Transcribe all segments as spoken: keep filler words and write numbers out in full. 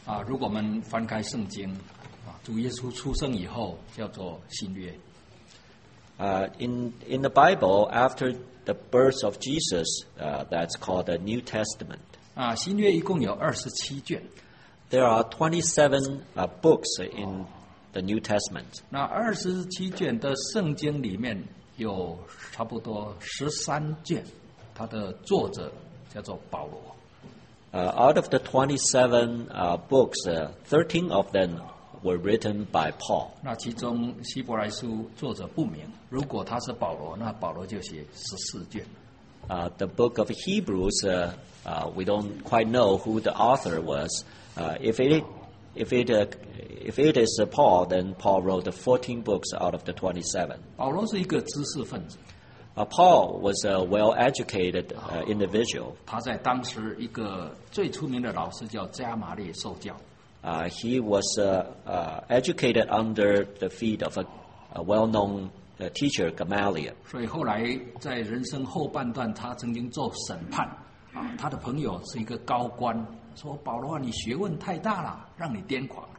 啊，如果我们翻开圣经啊，主耶稣出生以后叫做新约。 Uh, in in the Bible, after the birth of Jesus, uh, that's called the New Testament. 啊，新约一共有二十七卷。 There are twenty-seven uh, books in the New Testament. 那二十七卷的圣经里面有差不多十三卷，它的作者叫做保罗。 Uh, out of the twenty-seven uh, books, uh, thirteen of them were written by Paul. 那其中希伯来书作者不明，如果他是保罗，那保罗就写十四卷。 Uh, the book of Hebrews, uh, uh, we don't quite know who the author was. Uh, if it if it uh, if it is uh, Paul, then Paul wrote the fourteen books out of the twenty-seven. 保罗是一个知识分子。 Uh, Paul was a well-educated uh, individual. 他在当时一个最出名的老师叫加马列受教。 Uh, he was uh, uh, educated under the feet of a, a well-known uh, teacher, Gamaliel. 所以后来在人生后半段，他曾经做审判啊。他的朋友是一个高官，说保罗啊，你学问太大了，让你癫狂。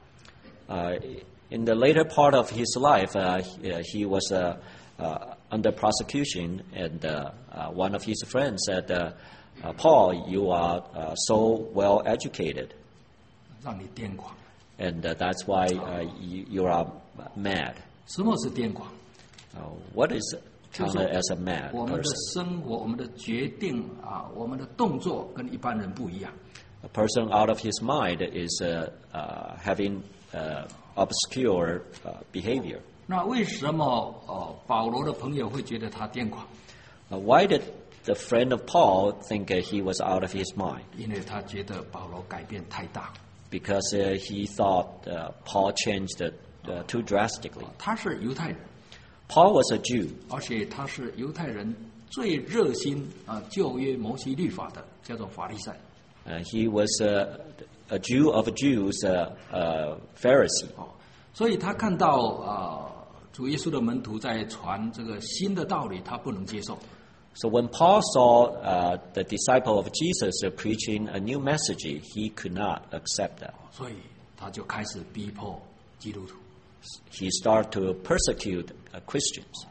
Uh, in the later part of his life, uh, he, he was uh, uh, under prosecution, and uh, uh, one of his friends said, uh, uh, "Paul, you are uh, so well educated." 让你癫狂 And uh, that's why uh, you, you are mad. 什么是癫狂？ Uh, what is counted as a mad 我们的 person? 生活、我们的决定啊，我们的动作跟一般人不一样。 A person out of his mind is uh, uh, having uh, obscure uh, behavior. 那为什么呃保罗的朋友会觉得他癫狂？ Uh, why did the friend of Paul think uh, he was out of his mind? 因为他觉得保罗改变太大。 Because uh, he thought uh, Paul changed it, uh, too drastically. 他是犹太人， Paul was a Jew, 而且他是犹太人最热心啊旧约摩西律法的，叫做法利赛。 uh, he was uh, a Jew of Jews, uh, uh, Pharisee. 哦，所以他看到啊、呃、主耶稣的门徒在传这个新的道理，他不能接受。 So when Paul saw uh, the disciple of Jesus uh, preaching a new message, he could not accept that. 所以他就开始逼迫基督徒。 He started to persecute uh, Christians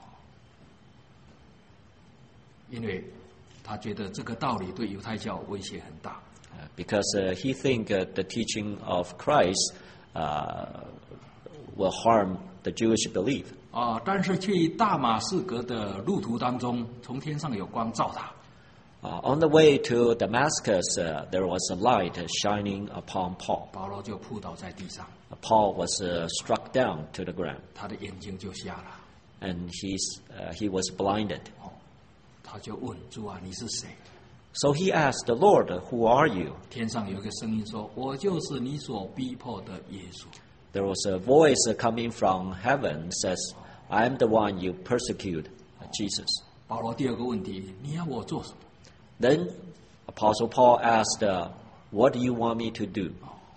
因为他觉得这个道理对犹太教威胁很大。 uh, because uh, he think uh, the teaching of Christ uh, will harm the Jewish belief. 啊，但是去大马士革的路途当中，从天上有光照他。 Uh, on the way to Damascus, uh, there was a light uh, shining upon Paul. 保罗就扑倒在地上， Uh, Paul was uh, struck down to the ground, 他的眼睛就瞎了。 and he's, uh, he was blinded. 哦，他就问主啊，你是谁？ So he asked the Lord, "Who are you?" 天上有一个声音说：“我就是你所逼迫的耶稣。” There was a voice uh, coming from heaven says, "I am the one you persecute, uh, Jesus." 保罗第二个问题，你要我做什么？ Then Apostle Paul asked, uh, "What do you want me to do?"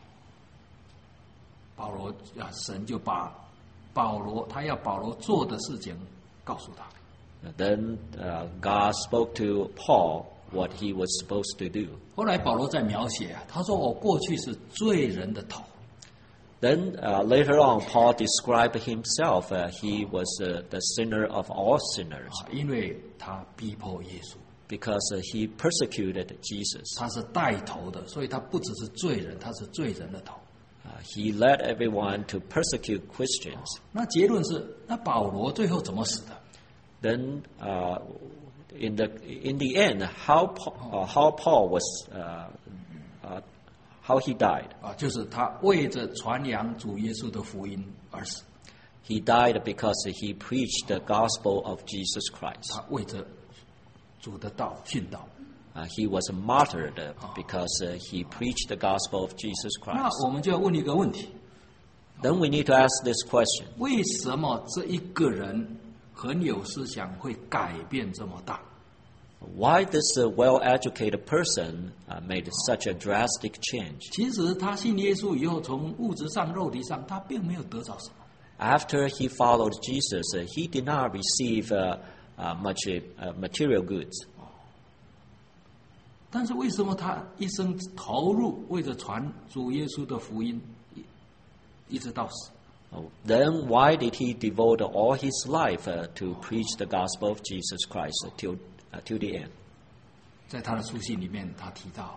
保罗啊，神就把保罗他要保罗做的事情告诉他。 Then uh, God spoke to Paul what he was supposed to do. 后来保罗在描写啊，他说我过去是罪人的头。 Then uh, later on, Paul described himself. Uh, he was uh, the sinner of all sinners 啊，因为他逼迫耶稣， because uh, he persecuted Jesus. 他是带头的，所以他不只是罪人，他是罪人的头。 Uh, he led everyone to persecute Christians. 那结论是，那保罗最后怎么死的？ Then, uh, in the in the end, how Paul, uh, how Paul was uh, uh, how he died. 啊，就是他为着传扬主耶稣的福音而死， He died because he preached the gospel of Jesus Christ. 他为着主的道殉道。 Uh, he was martyred uh, because uh, he preached the gospel of Jesus 那 Christ. 我们就要问一个问题： Then we need to ask this question. 为什么这一个人很有思想会改变这么大？ Why this uh, well-educated person uh, made such a drastic change? 其实他信耶稣以后，从物质上、肉体上，他并没有得到什么。 After he followed Jesus, uh, he did not receive uh, uh, much uh, material goods. 但是为什么他一生投入为着传主耶稣的福音，一直到死？ Oh, then why did he devote all his life uh, to preach the gospel of Jesus Christ till uh, till the end? 在他的书信里面，他提到，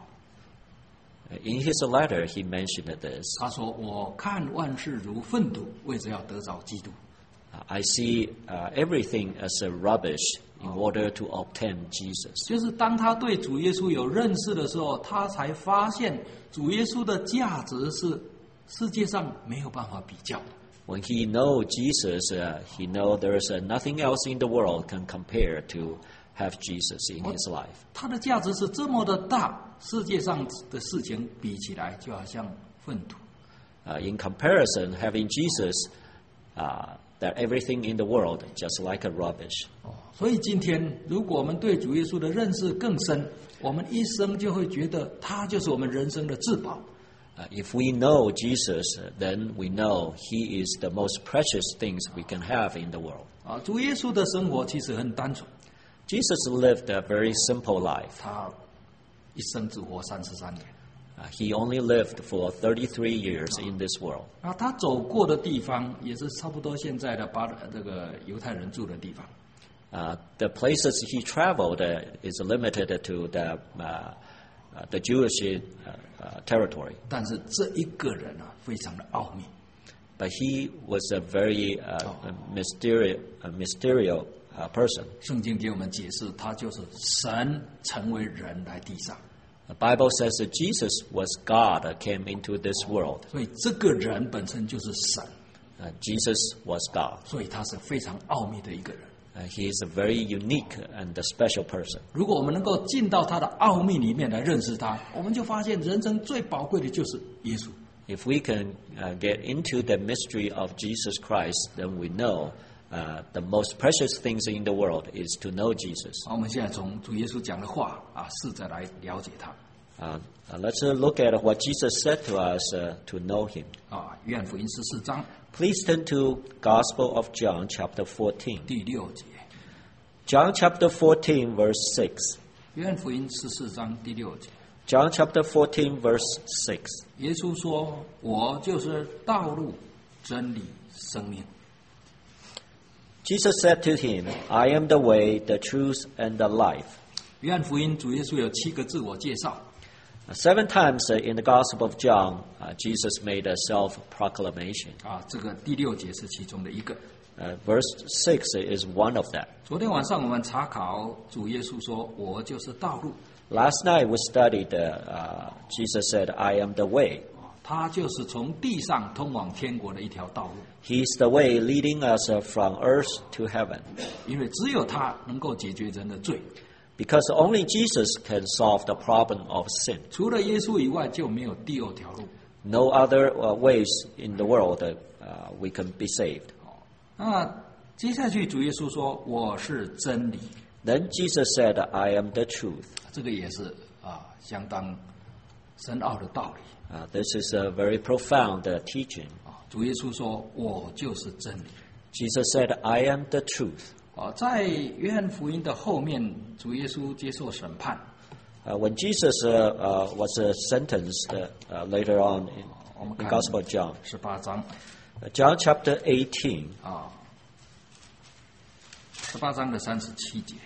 In his letter, he mentioned this. 他说：“我看万事如粪土，为着要得着基督。” Uh, I see uh, everything as a rubbish in order to obtain Jesus. 就是当他对主耶稣有认识的时候，他才发现主耶稣的价值是世界上没有办法比较的。 When he know Jesus, uh, he know there's uh, nothing else in the world can compare to have Jesus in his life. 他的价值是这么的大，世界上的事情比起来就好像粪土。 Uh, in comparison, having Jesus, uh, that everything in the world just like a rubbish. 所以今天，如果我们对主耶稣的认识更深，我们一生就会觉得他就是我们人生的至宝。 Uh, if we know Jesus, then we know he is the most precious things we can have in the world. 啊，主耶稣的生活其实很单纯， Jesus lived a very simple life. 他一生只活三十三年。 Uh, he only lived for thirty-three years in this world. 啊，他走过的地方也是差不多现在的巴这个犹太人住的地方。 Uh, the places he traveled uh, is limited to the uh, uh, the Jewish uh, uh, territory. 但是这一个人啊，非常的奥秘。 But he was a very uh, mysterious, a mysterious uh, person. 圣经给我们解释，他就是神成为人来地上。 The Bible says that Jesus was God that came into this world. 所以这个人本身就是神， Uh, Jesus was God. 所以他是非常奥秘的一个人。 Uh, he is a very unique and a special person. 如果我们能够进到他的奥秘里面来认识他，我们就发现人生最宝贵的就是耶稣。 If we can uh, get into the mystery of Jesus Christ, then we know uh, the most precious things in the world is to know Jesus. 好，我们现在从主耶稣讲的话啊，试着来了解他。 Uh, uh, let's uh, look at what Jesus said to us uh, to know him. 啊，约翰福音十四章 Please turn to Gospel of John, chapter fourteen. 第六节， John chapter fourteen, verse six. 约翰福音十四章第六节， John chapter fourteen, verse six. 耶稣说：“我就是道路、真理、生命。” Jesus said to him, I am the way, the truth, and the life. 约翰福音主耶稣有七个自我介绍， Uh, seven times uh, in the Gospel of John, uh, Jesus made a self-proclamation. 啊，这个第六节是其中的一个。 Uh, verse six is one of that. 昨天晚上我们查考主耶稣说：“我就是道路。” Last night we studied, uh, uh, Jesus said, I am the way. 他就是从地上通往天国的一条道路， He's the way leading us uh, from earth to heaven. 因为只有他能够解决人的罪， Because only Jesus can solve the problem of sin. 除了耶稣以外就没有第二条路。 No other uh, ways in the world that uh, we can be saved. 那接下去主耶稣说：“我是真理。 Then Jesus said, I am the truth. ” 这个也是啊，相当深奥的道理 Uh, this is a very profound uh, teaching. 啊。主耶稣说：“我就是真理。” Jesus said, I am the truth. 啊，在约翰福音的后面，主耶稣接受审判。 Uh, when Jesus uh, uh, was uh, sentenced uh, uh, later on in 我们 the 看 Gospel of John, 十八章 uh, John chapter eighteen, 啊，十八章的三十七节。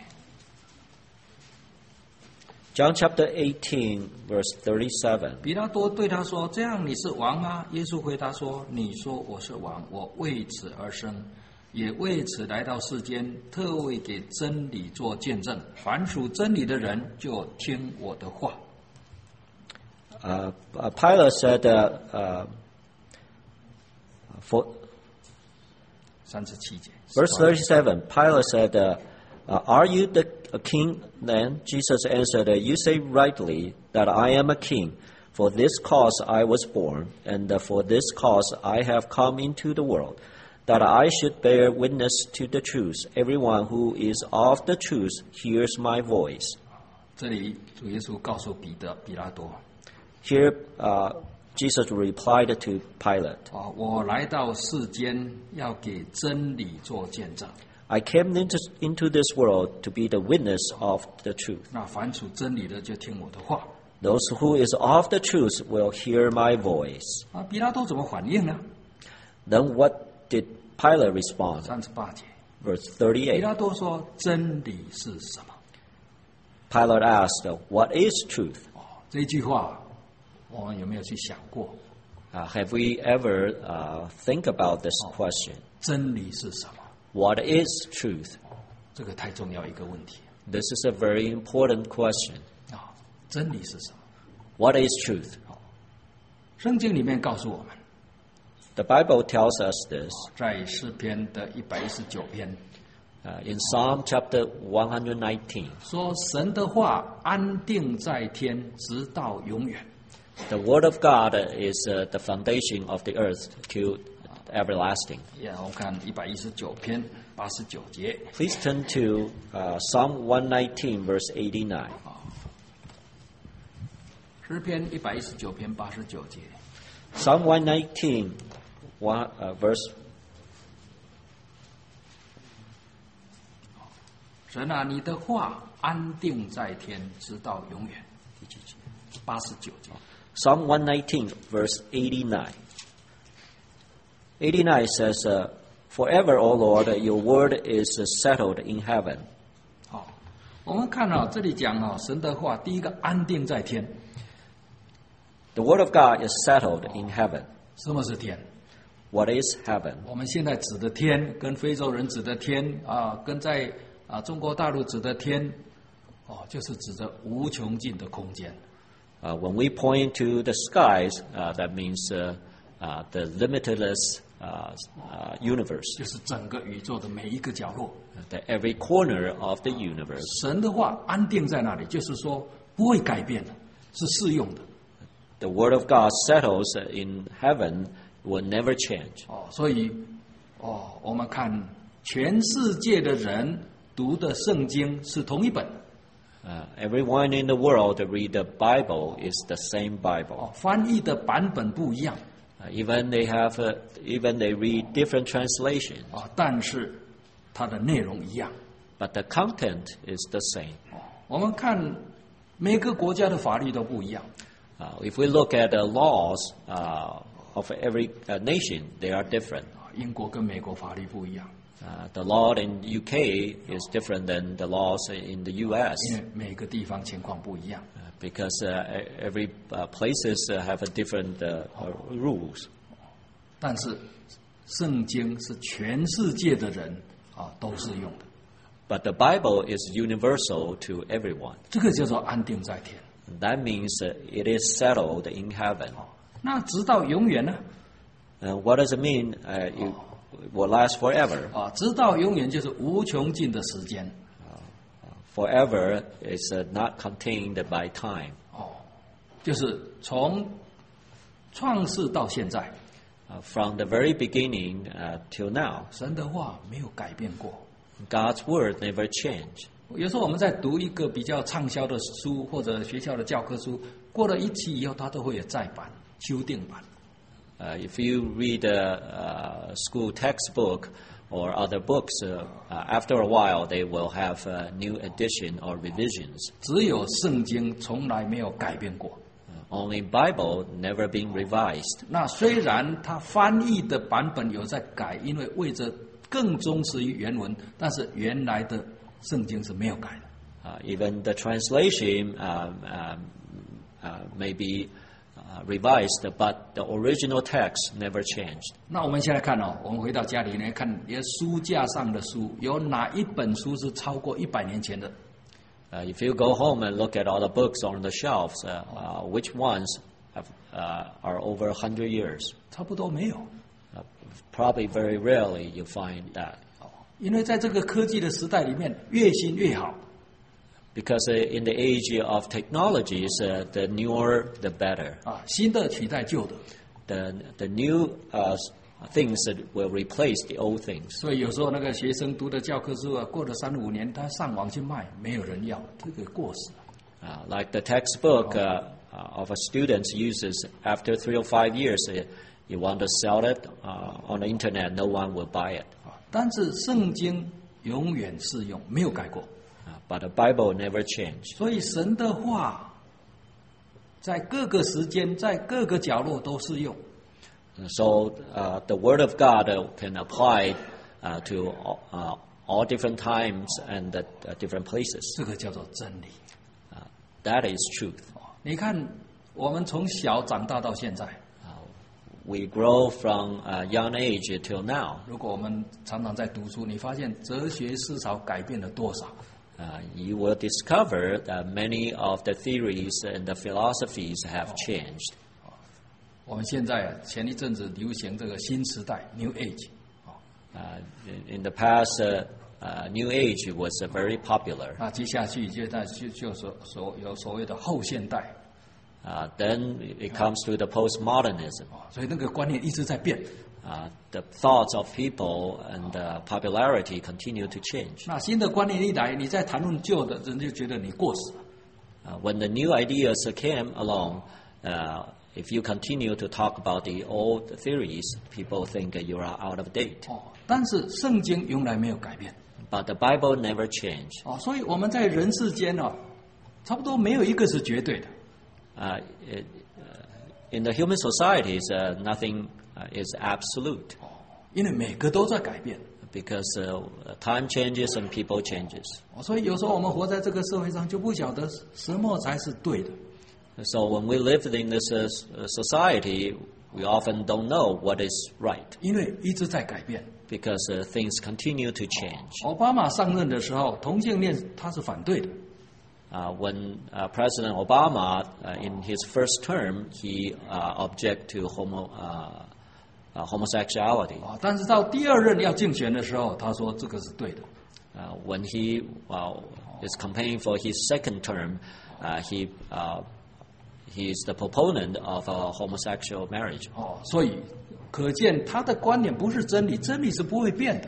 John chapter eighteen, verse thirty-seven. 比拉多对他说：“这样你是王吗？”耶稣回答说：“你说我是王，我为此而生，也为此来到世间，特为给真理做见证。凡属真理的人，就听我的话。” Uh, uh, Pilate said, uh, uh, for, 三十七节 verse thirty-seven, Pilate said, uh, uh, Are you the a king then? Jesus answered, You say rightly that I am a king. For this cause I was born, and for this cause I have come into the world, that I should bear witness to the truth. Everyone who is of the truth hears my voice. 这里主耶稣告诉彼得、比拉多 Here, uh, Jesus replied to Pilate, 啊，我来到世间要给真理做见证。 I came into, into this world to be the witness of the truth. 那凡属真理的就听我的话。 Those who is of the truth will hear my voice. 啊，比拉多怎么反应呢？ Then what did Pilate respond? 三十八节， Verse 比 thirty-eight. 拉多说：“真理是什么 Pilate asked, What is truth?？” 哦，这句话我们有没有去想过？ Uh, have we ever uh, think about this question? 真理是什么？ What is truth? 这个太重要一个问题 This is a very important question. 啊！真理是什么？ What is truth? 圣经里面告诉我们， The Bible tells us this 在诗篇的一百一十九篇 uh, in Psalm chapter one nineteen. 说：“神的话安定在天，直到永远。” The word of God is uh, the foundation of the earth to everlasting. 呀，我们看一百一十九篇八十九节， Please turn to uh, Psalm one nineteen, verse eighty-nine. 诗篇一百一十九篇八十九节。 Psalm one nineteen, one, uh, verse 神啊，你的话安定在天，直到永远。第几节？八十九节。 Psalm one nineteen, verse eighty-nine. eighty-nine says, uh, Forever, O Lord, your word is uh, settled in heaven. 好，我们看啊，这里讲啊，神的话，第一个安定在天。 The word of God is settled in heaven. 什么是天？ What is heaven? 我们现在指的天，跟非洲人指的天啊，跟在啊中国大陆指的天，哦，就是指着无穷尽的空间。 Uh, when we point to the skies, uh, that means uh, uh, the limitless uh, uh, universe, 就是整个宇宙的每一个角落， that every corner of the universe. 神的话安定在那里，就是说不会改变的，是适用的。 The word of God settles in heaven, will never change. 哦，所以哦，我们看全世界的人读的圣经是同一本， Uh, everyone in the world that read the Bible is the same Bible. 哦，翻译的版本不一样 Uh, even they have, uh, even they read different translations, 啊，但是它的内容一样。 but the content is the same. 我们看每个国家的法律都不一样。 Uh, if we look at the laws uh, of every uh, nation, they are different. 啊，英国跟美国法律不一样， Uh, the law in U K is different than the laws in the U S 因为每个地方情况不一样。 uh, because uh, e- every uh, places uh, have a different uh, uh, rules. 但是圣经是全世界的人啊都适用的， But the Bible is universal to everyone. 这个叫做安定在天。 That means uh, it is settled in heaven. 那直到永远呢？ Uh, what does it mean? Uh, it will last forever. 啊，直到永远就是无穷尽的时间。 Forever is uh, not contained by time. 哦，就是从创世到现在， Uh, from the very beginning uh, till now, 神的话没有改变过。 God's word never changed. 有时候我们在读一个比较畅销的书或者学校的教科书，过了一期以后，它都会有再版、修订版。 Uh, if you read a, uh school textbook or other books, uh, uh, after a while they will have a new edition or revisions. 只有圣经从来没有改变过。 Uh, only Bible never been revised. 那虽然它翻译的版本有在改，因为为着更忠实于原文，但是原来的圣经是没有改的。 Uh, even the translation um, um, uh, may be uh, revised, but the original text never changed. 那我们现在看哦，我们回到家里来看，连书架上的书，有哪一本书是超过一百年前的？ Uh, if you go home and look at all the books on the shelves, uh, uh, which ones have, uh, are over one hundred years? 差不多没有。 Uh, probably very rarely you find that. 因为在这个科技的时代里面，越新越好。 Because uh, in the age of technologies, uh, the newer, the better. 啊，新的取代旧的， The, the new uh, things that will replace the old things. 所以有时候那个学生读的教科书啊，过了三五年，他上网去卖，没有人要，这个过时了。 Uh, like the textbook uh, uh, of a student uses after three or five years, uh, you want to sell it uh, on the internet, no one will buy it. 啊，但是圣经永远适用，没有改过。 Uh, but the Bible never changed. 所以神的话，在各个时间、在各个角落都适用。 So uh, the Word of God uh, can apply uh, to uh, all different times and uh, different places. 这个叫做真理。 Uh, that is truth. 你看，我们从小长大到现在， Uh, we grow from a young age till now. 如果我们常常在读书，你发现哲学思潮改变了多少？ Uh, you will discover that many of the theories and the philosophies have changed. 我们现在啊，前一阵子流行这个新时代 （New Age）， Uh, in, in the past, uh, uh, New Age was uh, very popular. 那接下去就在就就所所有所谓的后现代， Uh, then it comes to the postmodernism. 所以那个观念一直在变。 Uh, the thoughts of people and uh, popularity continue to change. 那新的观念一来，你再谈论旧的，人就觉得你过时了。 Uh, when the new ideas came along, uh, if you continue to talk about the old theories, people think that you are out of date. 哦，但是圣经永来没有改变。 But the Bible never changed. 哦，所以我们在人世间哦，差不多没有一个是绝对的。 Uh, it, uh, in the human societies, uh, nothing uh, is absolute 因为每个都在改变。 because uh, time changes and people changes. 哦，所以有时候我们活在这个社会上，就不晓得什么才是对的。 So when we live in this uh, society, we often don't know what is right 因为一直在改变。 because uh, things continue to change. 奥巴马上任的时候，同性恋他是反对的。 Uh, when uh, President Obama, uh, in his first term, he uh, object to homo, uh, uh, homosexuality. 啊，但是到第二任要竞选的时候，他说这个是对的。 Uh, when he uh, is campaigning for his second term, uh, he uh, he is the proponent of uh, homosexual marriage. 哦，所以可见他的观点不是真理，真理是不会变的。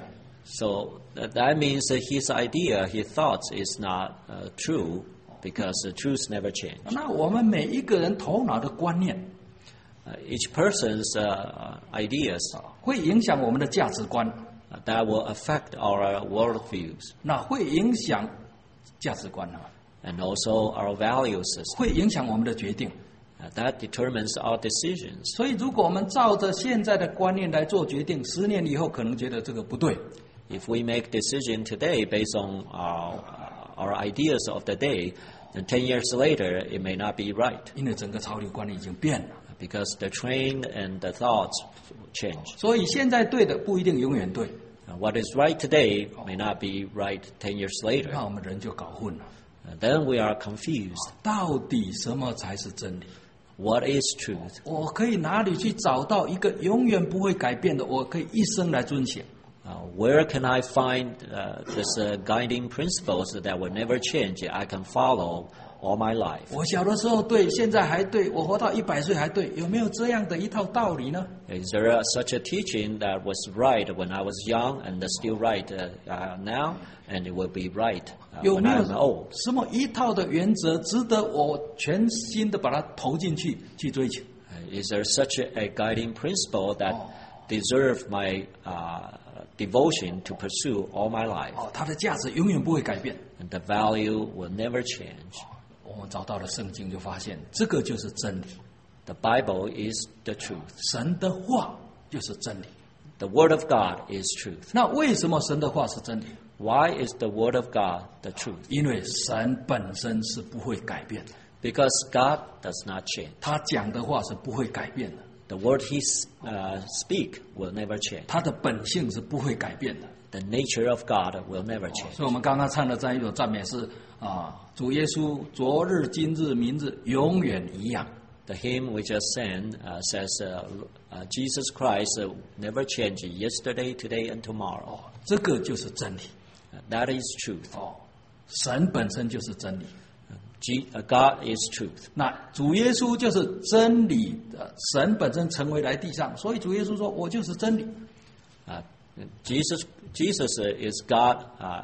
So uh, that means that his idea, his thoughts, is not uh, true because the truth never change. 那我们每一个人头脑的观念 Uh, each person's uh, ideas 会影响我们的价值观， uh, that will affect our worldviews 那会影响价值观啊， and also our value system. 会影响我们的决定。 Uh, that determines our decisions. 所以，如果我们照着现在的观念来做决定，十年以后可能觉得这个不对。 If we make decision today based on our, our ideas of the day, then ten years later it may not be right 因为整个潮流观念已经变了， because the trend and the thoughts change. 所以现在对的不一定永远对， Uh, what is right today may not be right ten years later. 那我们人就搞混了。 Uh, then we are confused. 到底什么才是真理？ What is truth? 我可以哪里去找到一个永远不会改变的？我可以一生来遵循。 Uh, where can I find uh, this uh, guiding principles that will never change? I can follow all my life. 我小的时候对，现在还对，我活到一百岁还对，有没有这样的一套道理呢？ Is there a, such a teaching that was right when I was young and is still right uh, uh, now, and it will be right uh, 有 when 没 I'm 有 old? 什么一套的原则值得我全心的把它投进去去追求？ Uh, is there such a, a guiding principle that Oh. deserve my uh, devotion to pursue all my life, 哦，它的价值永远不会改变。 and the value will never change? 我们找到了圣经，就发现这个就是真理， The Bible is the truth. 神的话就是真理。 The Word of God is truth. 那为什么神的话是真理？ Why is the Word of God the truth? 因为神本身是不会改变的， Because God does not change. 他讲的话是不会改变的， The word He uh, speak will never change. 他的本性是不会改变的。 The nature of God will never change. 所以我们刚刚唱的这一首赞美是啊，主耶稣昨日、今日、明日永远一样。 The hymn we just sang uh, says, uh, uh, Jesus Christ uh, never changed yesterday, today, and tomorrow. 这个就是真理 Uh, that is truth. 哦，神本身就是真理。 G- uh, God is truth. 那主耶稣就是真理的神本身成为来地上，所以主耶稣说：“我就是真理。 Uh, Jesus, Jesus uh, is God uh,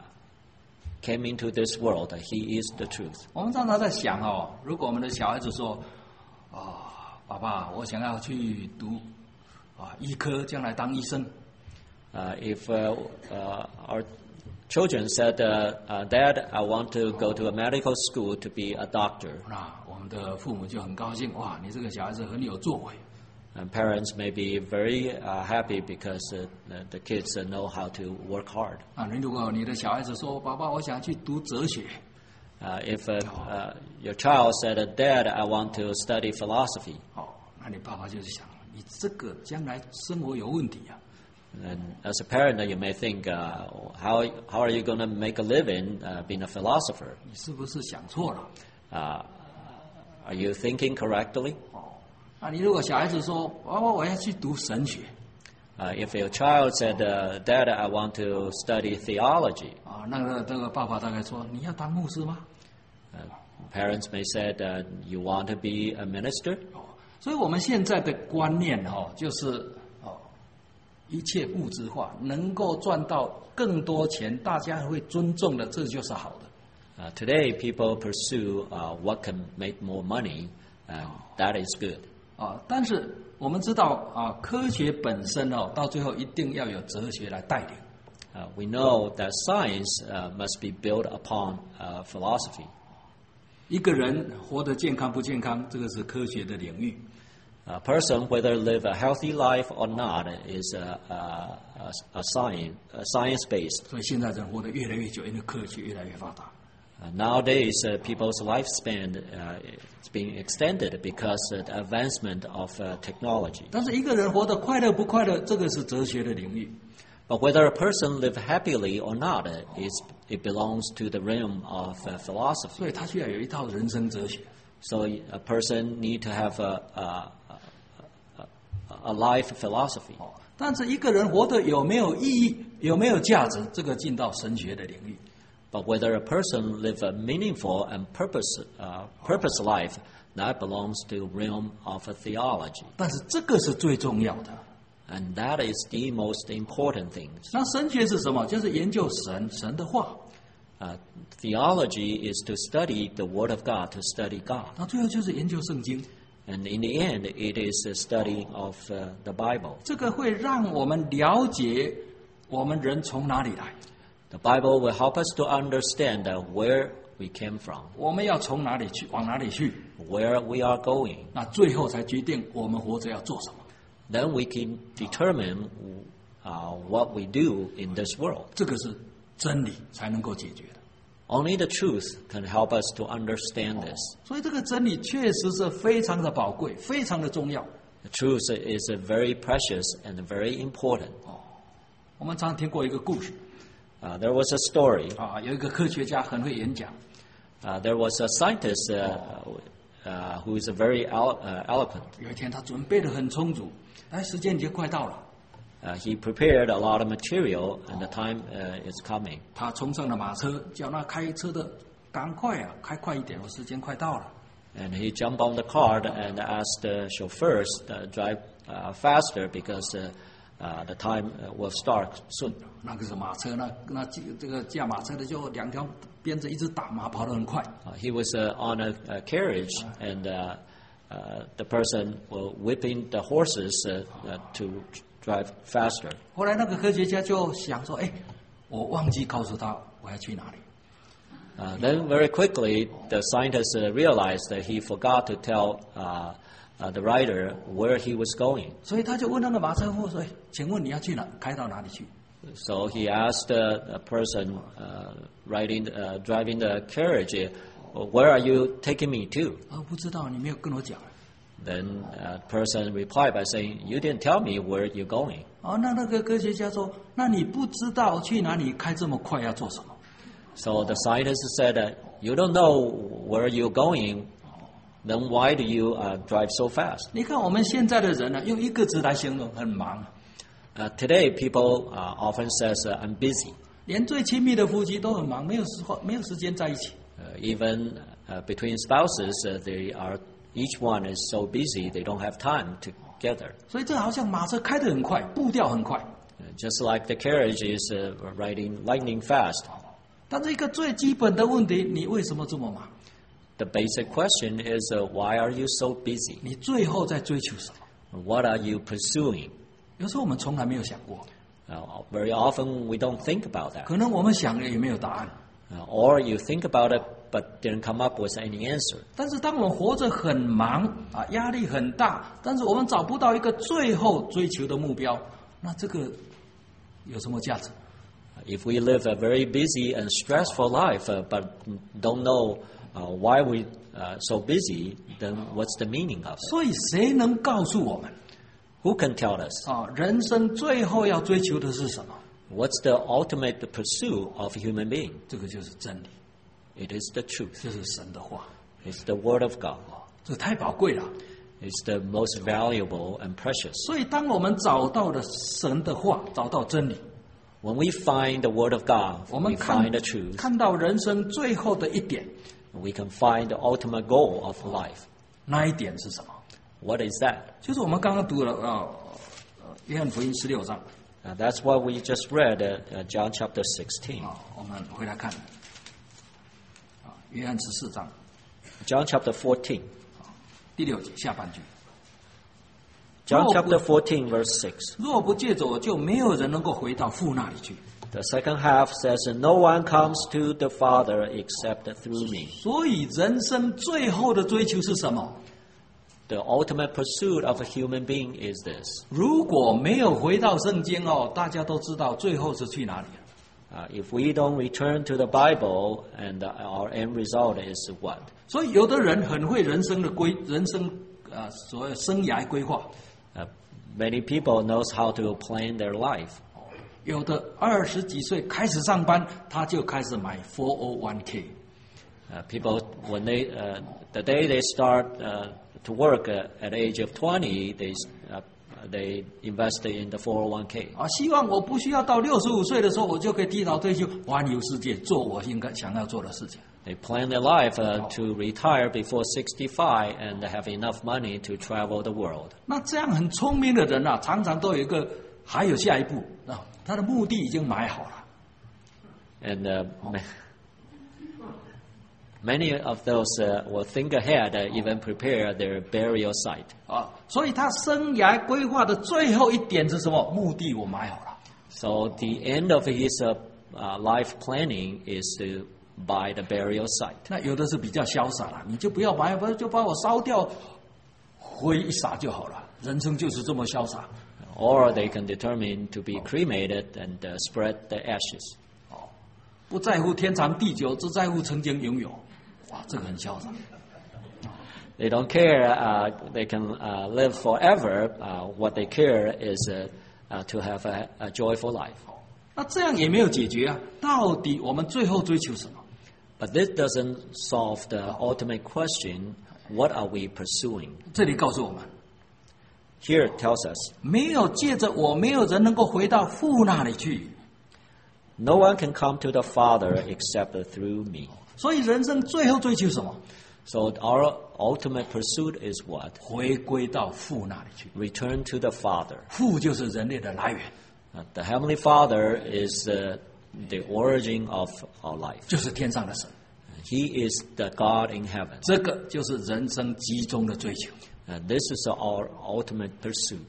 came into this world. Uh, he is the truth. ” 我们常常在想哦，如果我们的小孩子说：“啊，爸爸，我想要去读啊医科，将来当医生。” Uh, if uh, uh, our children said, uh, uh, Dad, I want to go to a medical school to be a doctor. 那我们的父母就很高兴，哇，你这个小孩子很有作为。 And parents may be very uh, happy because uh, the, the kids uh, know how to work hard. 啊，你如果你的小孩子说，爸爸，我想去读哲学， Uh, if uh, uh, your child said, Dad, I want to study philosophy, 哦，那你爸爸就是想，你这个将来生活有问题啊。 and as a parent, you may think, uh, how, how are you going to make a living uh, being a philosopher? 你是不是想错了？ Uh, are you thinking correctly? 哦，那你如果小孩子说，爸爸，我要去读神学， Uh, if your child said, uh, Dad, I want to study theology, 啊，那个那个爸爸大概说，你要当牧师吗？ uh, parents may say, uh, you want to be a minister? 哦，所以我们现在的观念哦，就是哦，一切物质化，能够赚到更多钱，大家会尊重的，这就是好的。 Uh, today, people pursue uh, what can make more money, and that is good. 啊，但是我们知道啊，科学本身哦，到最后一定要有哲学来带领。 Uh, we know that science uh, must be built upon uh, philosophy. 一个人活得健康不健康，这个是科学的领域。 A person, whether live a healthy life or not, is a, a, a, a science, a science-based. 所以现在人活得越来越久，因为科学越来越发达。 Uh, nowadays, uh, people's lifespan uh, is being extended because of the advancement of uh, technology. 但是一个人活得快乐不快乐，这个是哲学的领域。 But whether a person live happily or not, uh, is, it belongs to the realm of uh, philosophy. 所以他需要有一套人生哲学。 So a person need to have a, a, a, a life philosophy. 哦，但是一个人活得有没有意义，有没有价值，这个进到神学的领域。 But whether a person live a meaningful and purpose, uh, purpose life, that belongs to realm of a theology. 但是这个是最重要的。 And that is the most important thing. 那神学是什么？就是研究神神的话。 Uh, theology is to study the Word of God, to study God. 那最后就是研究圣经。 And in the end, it is a study of uh, the Bible. 这个会让我们了解我们人从哪里来， The Bible will help us to understand uh, where we came from, 我们要从哪里去，往哪里去。 where we are going. 那最后才决定我们活着要做什么。 Then we can determine uh, what we do in this world. 这个是真理才能够解决的。 Only the truth can help us to understand this. 所以这个真理确实是非常的宝贵，非常的重要。 The truth is uh, very precious and very important. 我们常听过一个故事 Uh, there was a story. 啊，有一个科学家很会演讲， Uh, there was a scientist uh, uh, who is a very elo- uh, eloquent. 有一天他准备的很充足，但时间已经快到了， Uh, he prepared a lot of material, and the time uh, is coming. 他冲上了马车，叫那开车的赶快啊，开快一点，我时间快到了。 And he jumped on the car and asked the chauffeurs to drive uh, faster because uh, uh, the time uh, will start soon. 那个是马车，那那这个驾马车的就两条鞭子一直打，马跑得很快。 Uh, he was uh, on a, a carriage, and uh, uh, the person was whipping the horses uh, uh, to drive faster. 后来那个科学家就想说：“哎，我忘记告诉他我要去哪里。 Uh, then very quickly, the scientist uh, realized that he forgot to tell uh, uh, the rider where he was going. ” 所以他就问那个马车夫说：“哎，请问你要去哪？开到哪里去？” So he asked uh, a person uh, riding, uh, driving the carriage, uh, "Where are you taking me to?" 啊，不知道，你没有跟我讲。 Then a person replied by saying, "You didn't tell me where you're going." 哦，那那个科学家说：“那你不知道去哪里开这么快要做什么？” So the scientist said, uh, "You don't know where you're going, then why do you uh, drive so fast?" 你看我们现在的人呢、啊，用一个字来形容，很忙。 Uh, today, people uh, often says, uh, "I'm busy." 连最亲密的夫妻都很忙，没有时没有时间在一起。 Uh, even uh, between spouses, uh, they are each one is so busy they don't have time together. 所以这好像马车开得很快，步调很快。 Uh, just like the carriage is uh, riding lightning fast. 但是一个最基本的问题，你为什么这么忙？ The basic question is, uh, why are you so busy? 你最后在追求什么？ What are you pursuing? 有时候我们从来没有想过， Uh, very often we don't think about that. 可能我们想了也没有答案。 Uh, or you think about it but didn't come up with any answer. 但是当我们活着很忙啊，压力很大，但是我们找不到一个最后追求的目标，那这个有什么价值？ If we live a very busy and stressful life uh, but don't know uh, why we uh, so busy, then what's the meaning of it? 所以谁能告诉我们 Who can tell us? 啊，人生最后要追求的是什么？ What's the ultimate pursuit of a human being? 这个就是真理， It is the truth. 这是神的话， It's the Word of God. 这太宝贵了。 It's the most valuable and precious. 所以当我们找到了神的话，找到真理， When we find the Word of God, 我 we 们看 find the truth. 看到人生最后的一点， We can find the ultimate goal of life. 那一点是什么？ What is that? 就是我们刚刚读了啊，呃约翰福音十六章 Uh, that's what we just read, uh, uh, John chapter sixteen. 啊，我们回来看啊，约翰十四章 John chapter fourteen. 第六节下半句。 John 若不- chapter fourteen, verse six. 若不借着我，就没有人能够回到父那里去。 The second half says, No one comes to the Father except through me. 所以人生最后的追求是什么？ The ultimate pursuit of a human being is this. 如果没有回到圣经哦，大家都知道最后是去哪里了。 Uh, if we don't return to the Bible, and uh, our end result is what? 所以有的人很会人生的规人生啊，所谓生涯规划。 Uh, many people knows how to plan their life. 有的二十几岁开始上班，他就开始买 四零一 k。 Uh, people, when they, uh, the day they start uh, to work uh, at the age of twenty, they, uh, they invest in the four oh one k. 啊，希望我不需要到六十五岁的时候，我就可以提早退休，环游世界，做我应该想要做的事情。 They plan their life uh, to retire before sixty-five and have enough money to travel the world. 那这样很聪明的人啊，常常都有一个还有下一步啊，他的目的已经买好了。 And uh, ma- many of those uh, will think ahead, uh, even prepare their burial site. 啊，所以他生涯规划的最后一点是什么？目的我买好了。 So the end of his uh, uh, life planning is to buy the burial site. 那有的是比较潇洒了，你就不要买，不就把我烧掉，灰一撒就好了。人生就是这么潇洒。 Or they can determine to be cremated and uh, spread the ashes. 哦，不在乎天长地久，只在乎曾经拥有。哇，这个很潇洒。 They don't care, uh, they can uh, live forever. Uh, what they care is uh, uh, to have a, a joyful life. 那这样也没有解决啊，到底我们最后追求什么？ But this doesn't solve the ultimate question, what are we pursuing? 这里告诉我们， Here it tells us, 没有借着我，没有人能够回到父那里去。 no one can come to the Father except through me. 所以人生最后追求什么？ So our ultimate pursuit is what? 回归到父那里去。 Return to the Father. 父就是人类的来源， Uh, the Heavenly Father is uh, the origin of our life. 就是天上的神。 He is the God in heaven. 这个就是人生集中的追求。 Uh, this is our ultimate pursuit.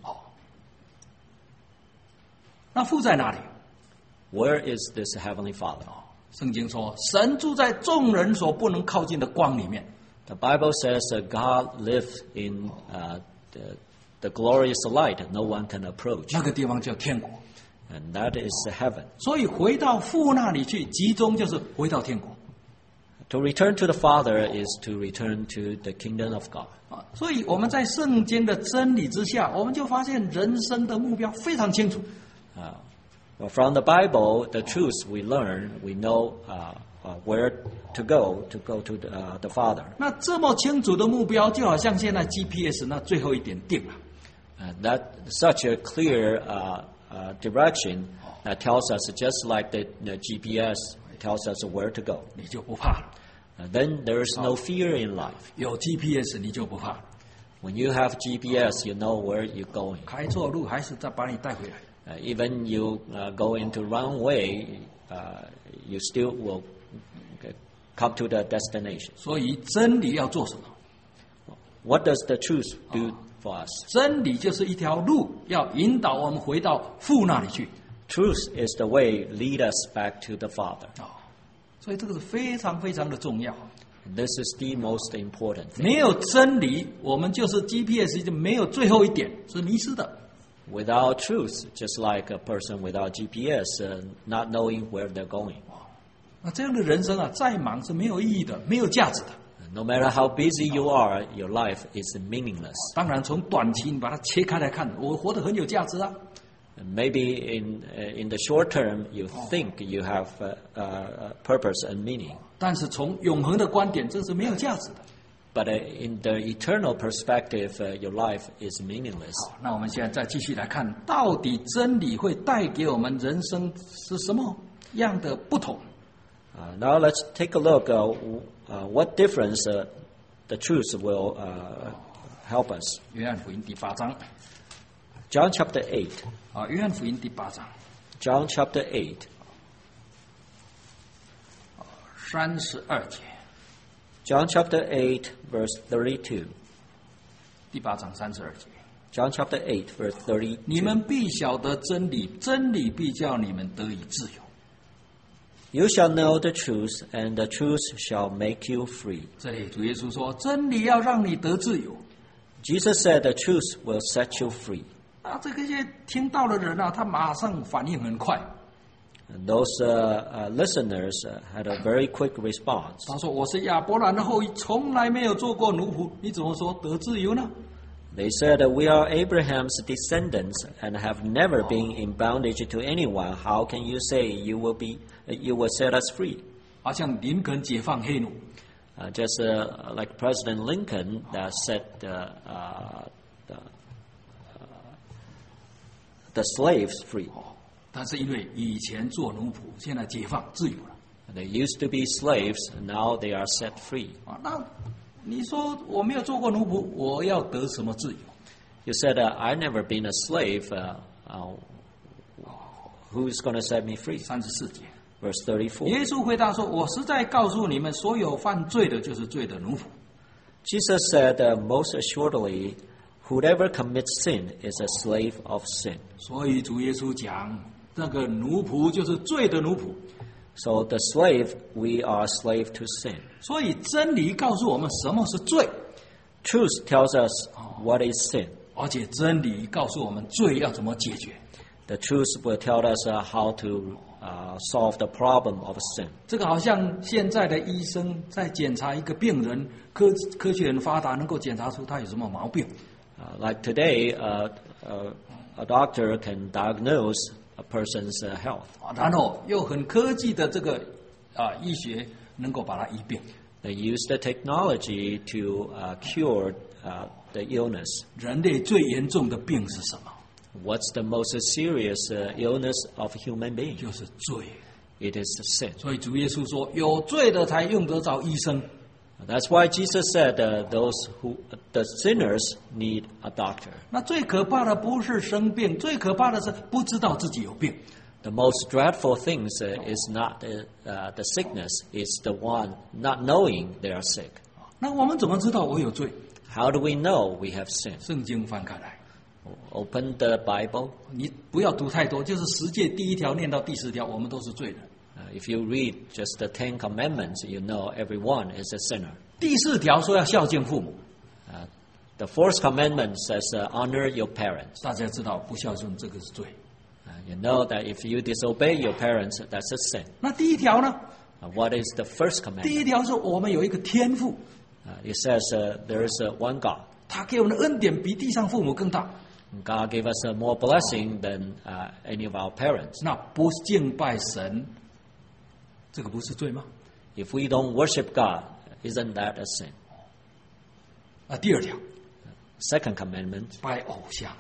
那父在哪里？ Where is this Heavenly Father? 圣经说，神住在众人所不能靠近的光里面。 The Bible says that God lives in uh, the, the glorious light no one can approach. 那个地方叫天国。 And that is heaven. 所以回到父那里去，集中就是回到天国。 To return to the Father is to return to the kingdom of God. 啊，所以我们在圣经的真理之下，我们就发现人生的目标非常清楚。 Uh, well, from the Bible, the truths we learn, we know uh, uh, where to go, to go to the, uh, the Father. 那这么清楚的目标，就好像现在 G P S 那最后一点定了。 Uh, that such a clear uh, uh, direction uh, tells us, just like the, the G P S tells us where to go. 你就不怕了。 Uh, then there is no fear in life. 有 G P S 你就不怕了。 When you have G P S, you know where you're going. 开错路还是再把你带回来。 Uh, even you uh, go into wrong way, uh, you still will come to the destination. 所以真理要做什么？ What does the truth do for us? 真理就是一条路，要引导我们回到父那里去。 Truth is the way lead us back to the Father. 哦，所以这个是非常非常的重要。 This is the most important thing. 没有真理，我们就是 G P S 就没有最后一点，是迷失的。 Without truth, just like a person without G P S, uh, not knowing where they're going. 那这样的人生啊，再忙是没有意义的，没有价值的。 No matter how busy you are, your life is meaningless. 当然，从短期你把它切开来看，我活得很有价值啊。 Maybe in uh, in the short term, you think you have uh, uh, purpose and meaning. 但是从永恒的观点，这是没有价值的。 But uh, in the eternal perspective, uh, your life is meaningless. 那我们现在再继续来看，到底真理会带给我们人生是什么样的不同？ Uh, now let's take a look. Uh, uh, what difference uh, the truth will uh, help us? 约翰福音第八章 John chapter eight. 啊，约翰福音第八章 John chapter eight, 三十二节， John chapter eight, verse thirty-two. 第八章三十二节， John chapter eight, verse 你 thirty-two. 们必晓得真理，真理必叫你们得以自由。 You shall know the truth, and the truth shall make you free. 这里主耶稣说，真理要让你得自由。 Jesus said the truth will set you free. 啊，这个些听到的人啊，他马上反应很快。 And those uh, uh, listeners uh, had a very quick response. 他说：“我是亚伯兰的后裔，从来没有做过奴仆，你怎么说得自由呢？” They said, we are Abraham's descendants and have never been in bondage to anyone. How can you say you will be, you will set us free? 好像林肯解放黑奴， Uh, just uh, like President Lincoln that set the, uh, the, uh, the slaves free. 但是因为以前做奴仆，现在解放自由了 They used to be slaves, now they are set free. 啊。那你说我没有做过奴仆，我要得什么自由？ You said, uh, I've never been a slave. Uh, uh, who's going to set me free? 三十四节， Verse thirty-four. 耶稣回答说：“我实在告诉你们，所有犯罪的，就是罪的奴仆。 Jesus said, uh, most assuredly, whoever commits sin is a slave of sin. ” 所以主耶稣讲，那个奴仆就是罪的奴仆。 So the slave, we are slave to sin. 所以真理告诉我们什么是罪， Truth tells us what is sin. 而且真理告诉我们罪要怎么解决。 The truth will tell us uh, how to uh, solve the problem of sin. 这个好像现在的医生在检查一个病人，科科学很发达，能够检查出他有什么毛病。 Uh, like today, uh, uh, a doctor can diagnose a person's uh, health. 啊，然后又很科技的这个啊医学能够把它医病。 They use the technology to uh, cure uh, the illness. 人类最严重的病是什么？ What's the most serious uh, illness of a human being? 就是罪。 It is the sin. 所以主耶稣说，有罪的才用得着医生。 That's why Jesus said uh, those who, the sinners need a doctor. 那最可怕的不是生病，最可怕的是不知道自己有病。 The most dreadful things uh, is not uh, uh, the sickness, it's the one not knowing they are sick. 那我们怎么知道我有罪？ How do we know we have sinned? 圣经翻开来， Open the Bible. 你不要读太多，就是十诫第一条念到第十条，我们都是罪人。 Uh, if you read just the Ten Commandments, you know everyone is a sinner. 第四条说要孝敬父母， Uh, the fourth commandment says, uh, honor your parents. 大家知道不孝顺这个是罪。 Uh, you know that if you disobey your parents, that's a sin. 那第一条呢？ Uh, what is the first 第一 commandment? 条是我们有一个天父， Uh, it says uh, there is uh, one God. 他给我们的恩典比地上父母更大。 God gave us uh, more blessing than uh, any of our parents. 那不敬拜神，这个不是罪吗？ If we don't worship God, isn't that a sin? 啊，第二条， Second commandment, 拜偶像。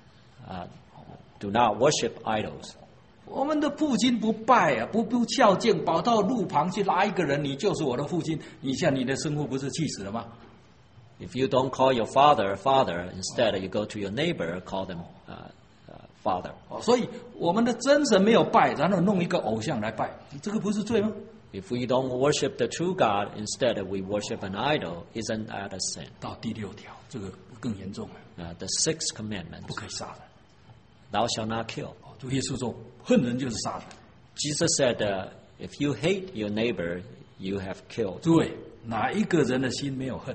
uh, do not worship idols. 我们的父亲不拜啊，不不孝敬，跑到路旁去拉一个人，你就是我的父亲，你像你的生活不是气死了吗？ If you don't call your father father, instead you go to your neighbor, call them uh, uh, father. 哦，所以我们的真神没有拜，然后弄一个偶像来拜，这个不是罪吗？ If we don't worship the true God, instead we worship an idol, isn't that a sin? 到第六条，这个更严重了， Uh, the sixth commandment, 不可以杀人。 Thou shalt not kill. 哦主耶稣说，恨人就是杀人。 Jesus said, uh, if you hate your neighbor, you have killed. 诸位，哪一个人的心没有恨？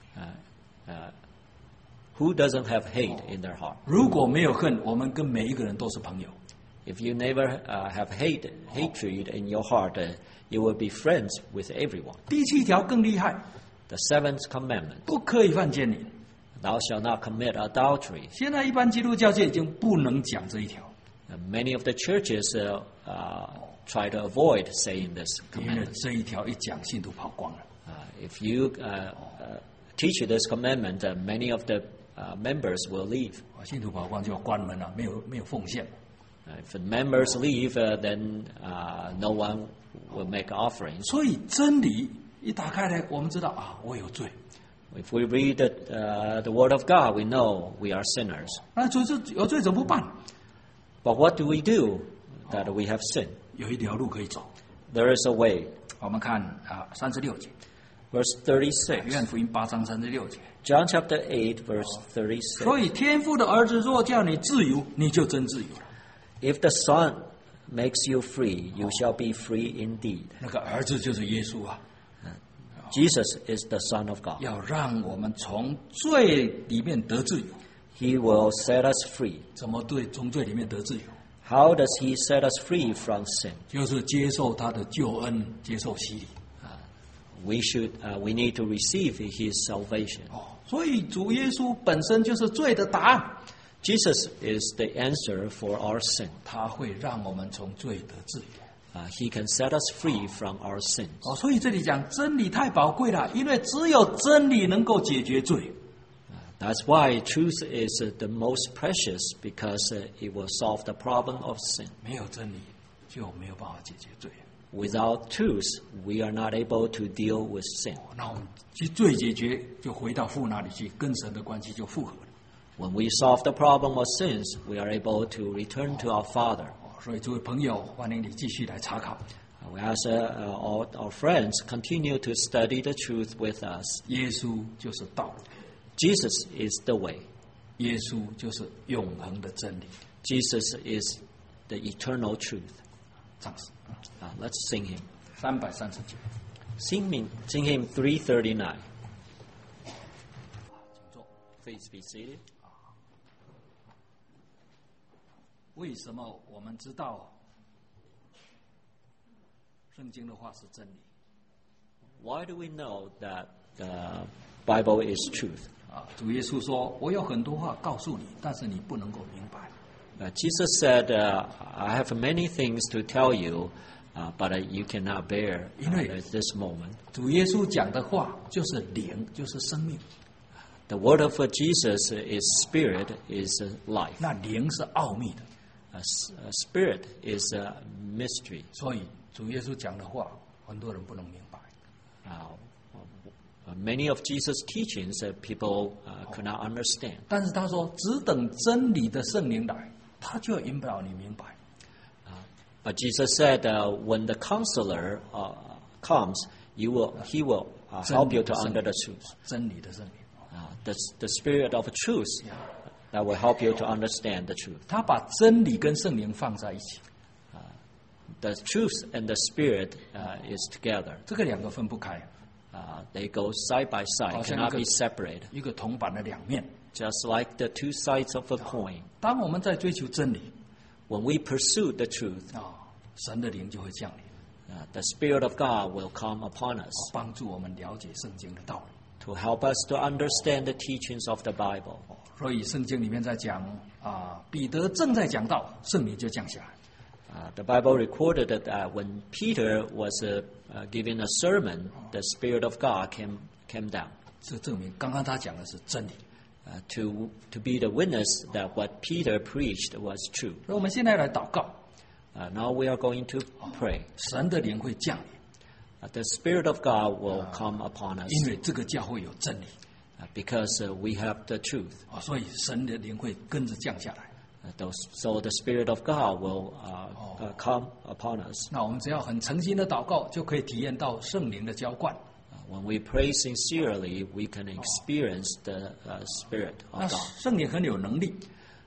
Who doesn't have hate in their heart? 如果没有恨，我们跟每一个人都是朋友。 If you never uh, have hate, hatred in your heart, uh, you will be friends with everyone. 第七条更厉害， The seventh commandment, 不可以犯奸淫。 thou shalt not commit adultery. 现在一般基督教界已经不能讲这一条， Uh, many of the churches uh, uh, try to avoid saying this 因为 commandment. 这一条一讲，信徒跑光了。 Uh, if you uh, uh, teach this commandment, uh, many of the uh, members will leave. 啊信徒跑光就要关门了，没有没有奉献。 Uh, if the members leave, uh, then uh, no one will make offerings. 所以真理一打开来，我们知道啊，我有罪。 If we read the, uh, the Word of God, we know we are sinners. 那就是有罪怎么办？ But what do we do that we have sinned? 有一条路可以走。 There is a way. 我们看啊，三十六节， Verse thirty-six. 约翰福音八章三十六节。 John chapter eight, verse thirty-six. 所以天父的儿子若叫你自由，你就真自由了。 If the Son makes you free, you shall be free indeed. 那个儿子就是耶稣啊， Jesus is the Son of God. 要让我们从罪里面得自由。 He will set us free. 怎么对从罪里面得自由？ How does He set us free from sin? 就是接受他的救恩，接受洗礼。 We should, uh, we need to receive His salvation. 哦，所以主耶稣本身就是罪的答案， Jesus is the answer for our sin. 他会让我们从罪得自由。 Uh, he can set us free from our sins. 哦，所以这里讲真理太宝贵了，因为只有真理能够解决罪。 That's why truth is uh, the most precious, because uh, it will solve the problem of sin. 没有真理就没有办法解决罪。 Without truth, we are not able to deal with sin. 那我们去罪解决，就回到父那里去，跟神的关系就复合了。 When we solve the problem of sins, we are able to return to our Father. 哦，所以这位朋友，欢迎你继续来查考。 Uh, We ask uh, uh, all our friends continue to study the truth with us. 耶稣就是道路， Jesus is the way. 耶稣就是永恒的真理。 Jesus is the eternal truth. 唱诗 Uh, let's sing him. 三百三十九， Sing him, sing him three thirty-nine. 请坐。 Please be seated. 为什么我们知道圣经的话是真理？ Why do we know that the Bible is truth? 啊，主耶稣说：“我有很多话告诉你，但是你不能够明白。 Uh, Jesus said, uh, I have many things to tell you, uh, but uh, you cannot bear uh, 因为- at this moment. ” 主耶稣讲的话就是灵，就是生命。 The word of Jesus is spirit, is uh, life. 那灵是奥秘的， Uh, s- uh, spirit is a mystery. 所以主耶稣讲的话，很多人不能明白。 Uh, uh, many of Jesus' teachings uh, people uh, could not understand. 但是他说，只等真理的圣灵来，他就要引导你明白。 But Jesus said, uh, when the counselor uh, comes, you will, he will uh, help you to under the truth. 真理的圣灵， Uh, the, the spirit of truth that will help you to understand the truth. 他把真理跟圣灵放在一起， The truth and the spirit uh, is together. 这个两个分不开， Uh, they go side by side, 好像 cannot 一个- be separated. 一个铜板的两面。 Just like the two sides of a coin. 当我们在追求真理 When we pursue the truth, 啊，神的灵就会降临， uh, the Spirit of God will come upon us 帮助我们了解圣经的道理。 to help us to understand the teachings of the Bible. 所以圣经里面在讲啊，彼得正在讲道，圣灵就降下来。 Uh, the Bible recorded that uh, when Peter was uh, uh, giving a sermon, the Spirit of God came, came down 这证明刚刚他讲的是真理。 uh, to, to be the witness that what Peter preached was true. 所以我们现在来祷告， Uh, now we are going to pray. 神的灵会降临， Uh, the Spirit of God will come upon us 因为这个教会有真理 uh, because uh, we have the truth. 啊，所以神的灵会跟着降下来。 Uh, those, so the Spirit of God will uh, uh, come upon us. 那我们只要很诚心的祷告，就可以体验到圣灵的浇灌。 Uh, when we pray sincerely, we can experience the uh, Spirit 那 of God. 圣灵很有能力，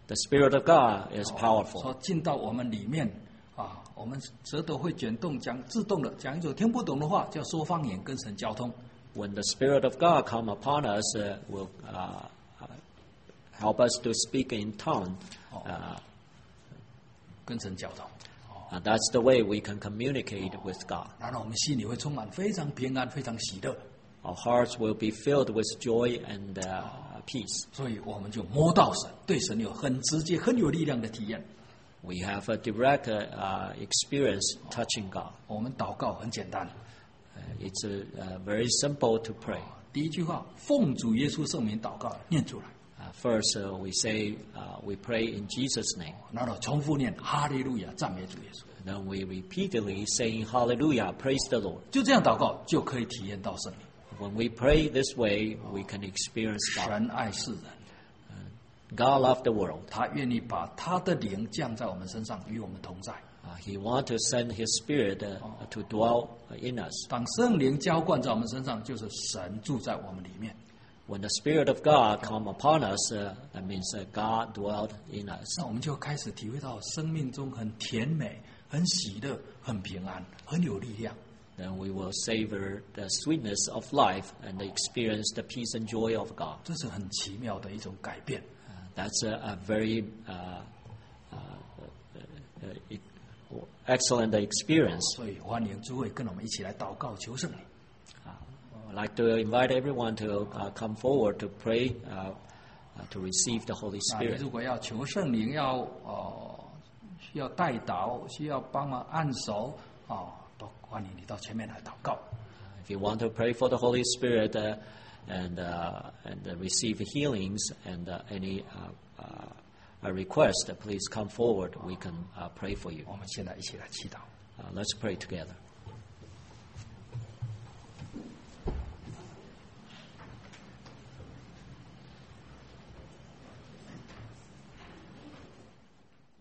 The Spirit of God is powerful. 说进到我们里面啊，我们舌头会卷动，讲自动的讲一种听不懂的话，叫说方言，跟神交通。 When the Spirit of God come upon us, uh, will uh, uh, help us to speak in tongue. Uh, 跟神交通。 uh, that's the way we can communicate with God. 然后我们心里会充满非常平安、非常喜乐。 Our hearts will be filled with joy and uh, peace. 所以我们就摸到神，对神有很直接、很有力量的体验。 We have a direct uh, experience touching God. 我们祷告很简单， Uh, it's uh, uh, very simple to pray. 第一句话，奉主耶稣圣名祷告，念出来， Uh, first, uh, we say, uh, we pray in Jesus' name. 然后重复念哈利路亚，赞美主耶稣。 Then we repeatedly saying Hallelujah, praise the Lord. 就这样祷告，就可以体验到圣灵。 When we pray this way, we can experience God. 神爱世人， God loved the world. 他愿意把他的灵降在我们身上，与我们同在。 Uh, he wants to send His Spirit uh, to dwell in us. 当圣灵浇灌在我们身上，就是神住在我们里面。 When the Spirit of God come upon us, uh, that means uh, God dwelled in us. 那我们就开始体会到生命中很甜美、很喜乐、很平安、很有力量。 Then we will savor the sweetness of life and experience the peace and joy of God. 这是很奇妙的一种改变。 Uh, that's a, a very uh, uh, uh, uh, excellent experience. 所以欢迎诸位跟我们一起来祷告求圣灵。 I'd like to invite everyone to uh, come forward to pray uh, uh, to receive the Holy 那你 Spirit. 如果要求圣灵，要呃需要代祷，需要帮忙按手啊、都欢迎你到前面来祷告。 If you want to pray for the Holy Spirit uh, and uh, and uh, receive healings and uh, any uh, uh, a request, uh, please come forward. We can uh, pray for you. 我们现在一起来祈祷。 Uh, let's pray together.